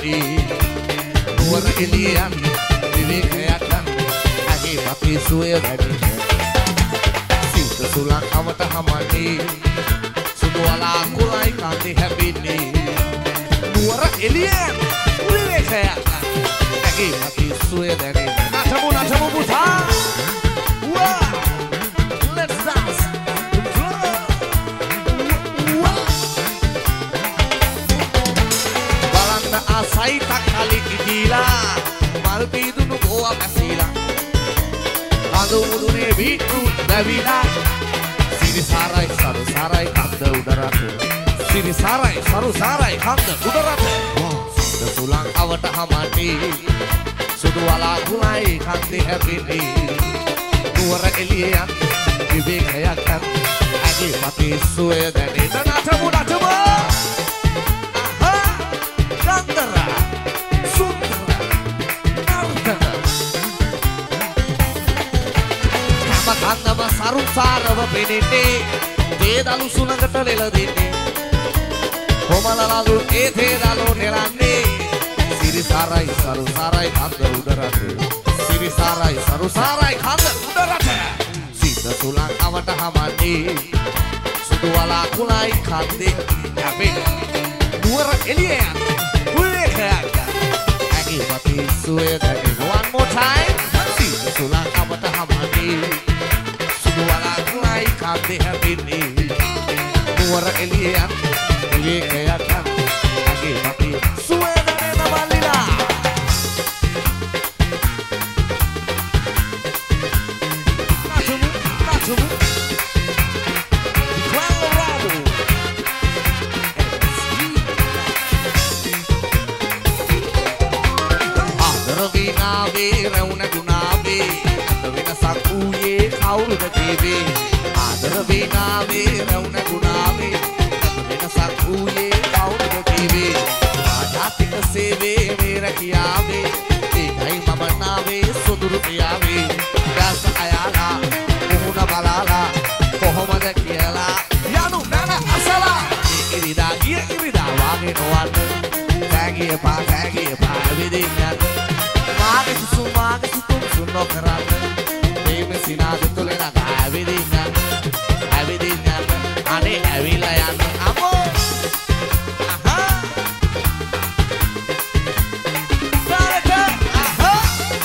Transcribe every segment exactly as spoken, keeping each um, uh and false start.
හමන්නේ නුවර එළියන් විවේකයක් ගන්න ඇගේ මතේ සුවය වැඩි සිත සුලං අවට හමන්නේ සුදු වලාකුළයි කන්දේ හැපෙන්නේ නුවර එළියන් විවේකයක් ගන්න ඇගේ මතේ සුවය දැනෙන නටමු නටමු පුතා wow let's dance asai takali idila mal pidunu goa masila adu mudune beetroot davila siri sarai saru sarai kanda udarate siri sarai saru sarai kanda udarate sida sulang awata hamani sudu wala kulai kande habini nuwara eliyan vivekayak kan age mati suwe dane natamu natamu කන්නම සරුසාරව පෙනෙන්නේ දේදලු සුළඟට ලෙල දෙන්නේ කොමලලලු ඒ දේදලු නෙලන්නේ සිරිසාරයි සරුසාරයි කන්ද උඩරට සිරිසාරයි සරුසාරයි කන්ද උඩරට සිත සුළං අවට හමන්නේ සුදු වලාකුළයි කන්දේ යැපෙන නුවර එළියන් විවේකයක් ඇගේ මතේ සුවය දැනෙන one more time සිත සුළං අවට හමන්නේ walakulai kande habini nuwara eliyan viwekayak kan age mati suwe danena balila natumu natumu Colorado adarvinave rauna gunave වෙනසක් වූයේ කවුරුද කීවේ ආදර වේනාවේ රවුණ ගුණාවේ වෙනසක් වූයේ කවුරුද කීවේ ආජාතික සේවේ මේ රැකියාවේ ඒකයි මම නාවේ සොදුරු පියාවේ දැස අයාලා මුහුණ බලාලා කොහොමද කියලා යනු නැන අසලා ඉරිදා ගිය ඉරිදා වාගේ නොවන්න තෑගිය පා තෑගිය පා විදින්න මාගේ සුසු මාගේ සුතුම් සුන්නෝ කරන්න සිනාද තුළ නග ඇවිදින්න ඇවිදින්න අනේ ඇවිලා යන්න අමෝ අහා තාරක අහා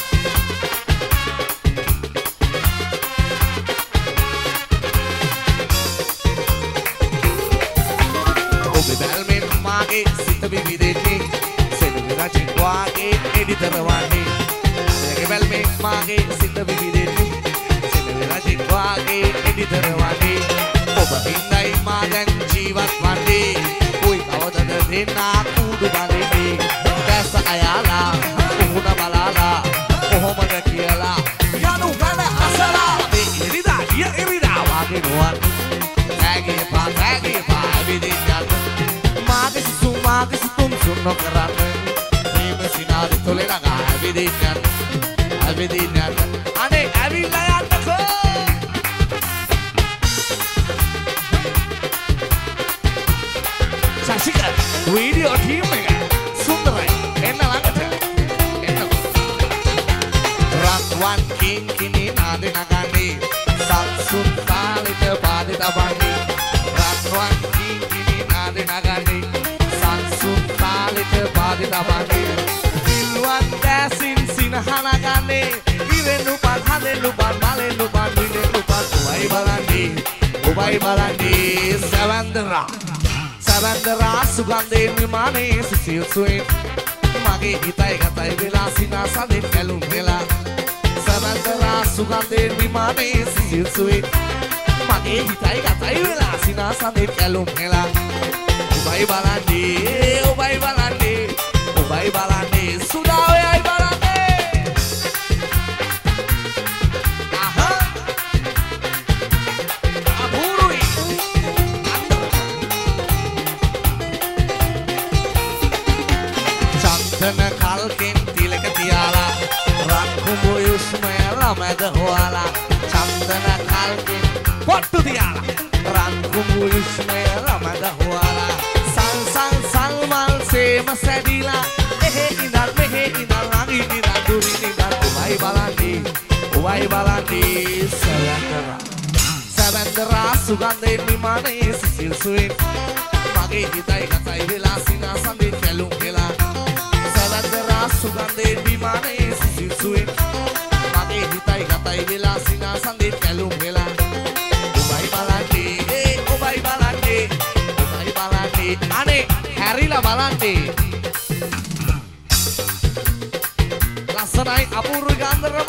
ඔබ බැල්මෙන් මාගේ සිත විවිදෙන්නේ සෙනඟ රජින් වාගේ එඩිතර වන්නේ ඔබ බැල්මෙන් මාගේ සිත විවිදෙන්නේ වාගේ එඩිතර වන්නේ ඔබ හින්දයි මා දැන් ජීවත් වන්නේ කොයි කවදද දෙන්නා කුඩු බඳින්නේ දැස අයාලා උහුණ බලාලා කොහොමද කියලා යනු ගල අසලා මේ ඉරිදා ගිය ඉරිදා වාගේ නොවන් තෑගේ පා තෑගේ පා ඇවිදින්න මාගේ සිසු මාගේ සිතුම් සුන්නෝ කරන්න ප්‍රේම සිනාද තුළ නගා ඇවිදින්න ඇවිදින්න අනේ ඇවිල්ලා යන්නකෝ Sasika, video team එක සුන්දරයි එන්න ළඟට එන්න රත්වන් කින් කිනි නාද නගන්නේ සම්සුන් කාලෙට පාදේ තබන්නේ රත්වන් කින් කිනි නාද නගන්නේ සම්සුන් කාලෙට පාදේ තබන්නේ සිල්වන් දැසින් සිනහනගන්නේ ඉරෙන්නු පන් හදෙන්නු පන් මලෙන්නු පන් විනෙන්නු පන් ඔබයි බලන්නේ ඔබයි බලන්නේ සවන්දරා සවන්දරා සුගන්ධයෙන් විමානයේ සිසිල් සුවෙන් මගේ හිතයි ගතයි වෙලා සිනාසඳෙන් කැලුම් වෙලා සවන්දරා සුගන්ධයෙන් විමානයේ සිසිල් සුවෙන් මගේ හිතයි ගතයි වෙලා සිනාසඳෙන් කැලුම් වෙලා ඔබයි බලන්නේ ඔබයි බලන්නේ ඔබයි බලන්නේ සුදා ඔයයි බලන්නේ අහා අපූරුයි චන්දන කල්කෙන් තිලක තියාලා රන් කුඹු යුස්මය ළමද හොයාලා චන්දන කල්කෙන් පොට්ටු තියාලා රන් කුඹු යුස්මය ළමද හොයාලා සල් සල් සල් මල් සේම සැදිලා ඔබයි බලන්නේ සැවැන්දරා සැවැන්දරා සුගන්ධයෙන් විමානයේ සිසිල් සුවෙන් මගේ හිතයි කතයි වෙලා සිනාසඳේ කැලුම් වෙලා සැවැන්දරා සුගන්ධයෙන් විමානයේ සිසිල් සුවෙන් මගේ හිතයි කතයි වෙලා සිනාසඳේ කැලුම් වෙලා ඔබයි බලන්නේ ඔබයි බලන්නේ ඔබයි බලන්නේ අනේ හැරිලා බලන්නේ ලස්සනයි අපූර්ව ගන්ධරම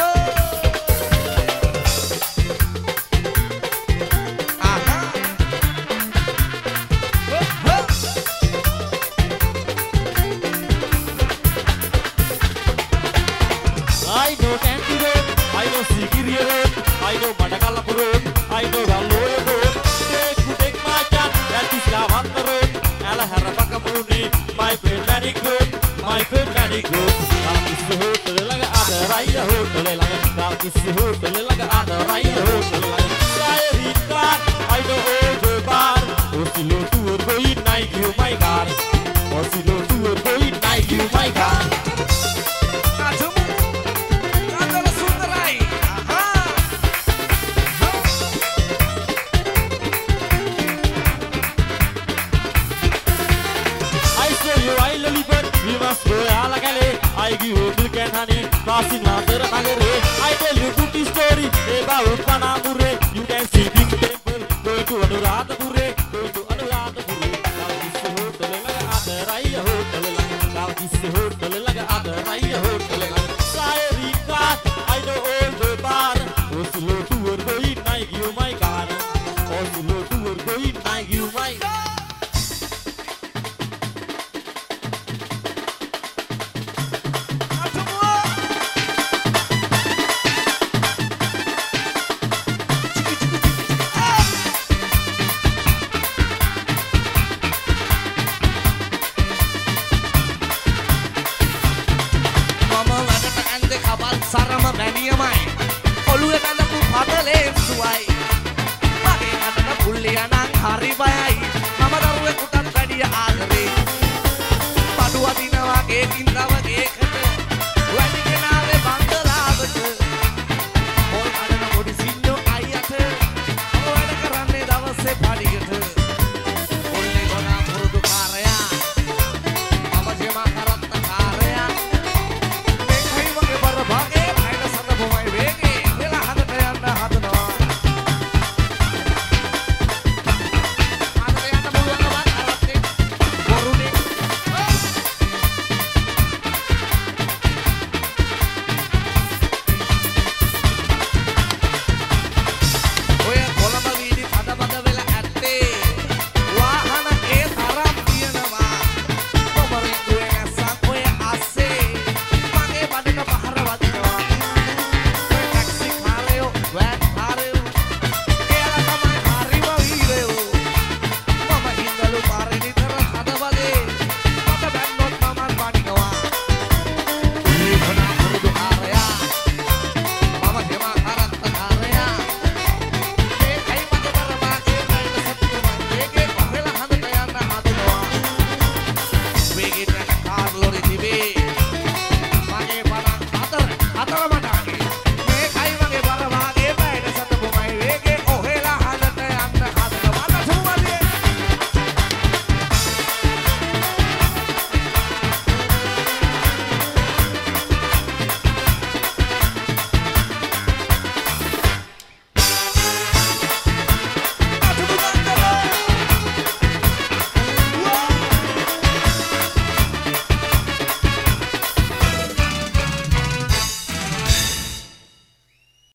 I know Candy Road, I know Sigiri Road, I know Madagalapu Road, I know Galloya Road. Take to take my chance, that is Lavanda Road, Alaharapakapuni, my friend Manic Road, my friend Manic Road. Now is the hotel like other Raya Hotel, now is the hotel like other Raya Hotel. Diary car, I know over bar, Osilo to a great night, you my car. Osilo to a great night, you my car. I give you milk and honey, crossing Nandara Nagare. I tell you good story about Panamure. You can see big temple, going to Anuradhapure, going to Anuradhapure. Now this hotel like other Raya hotel. Now this hotel like other Raya hotel. Diary car, I know all the bar. Osilo to a going, I give my car. Osilo to a going, I give my car. සරම මැනියමයි ඔළුවේ බැඳපු පතලේ සුවයි මගේ අතට පුල්ලිය නම් හරි බයයි